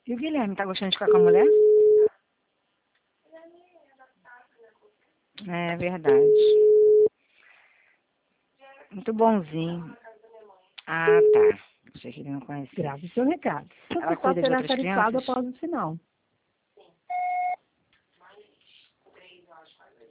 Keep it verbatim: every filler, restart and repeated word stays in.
E o Guilherme, tá gostando de ficar com a mulher? É verdade. Muito bonzinho. Ah, tá. Achei que ele não conhecia. Grave seu recado. Ela Só cuida de será outras tarifado crianças? após o sinal.